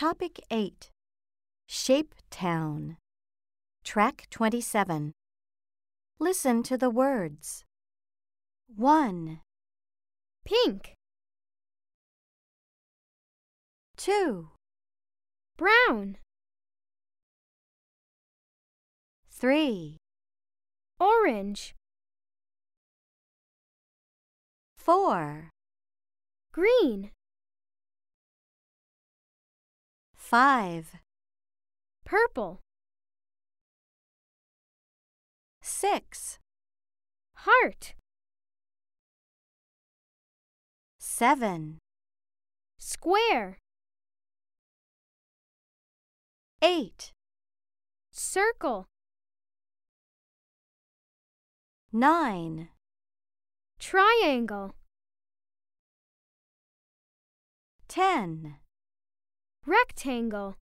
Topic 8. Shape Town. Track 27. Listen to the words. 1, Pink, 2, brown, 3, orange, 4, green, 5, purple, 6, heart, 7, square, 8, circle, 9, triangle, 10, rectangle.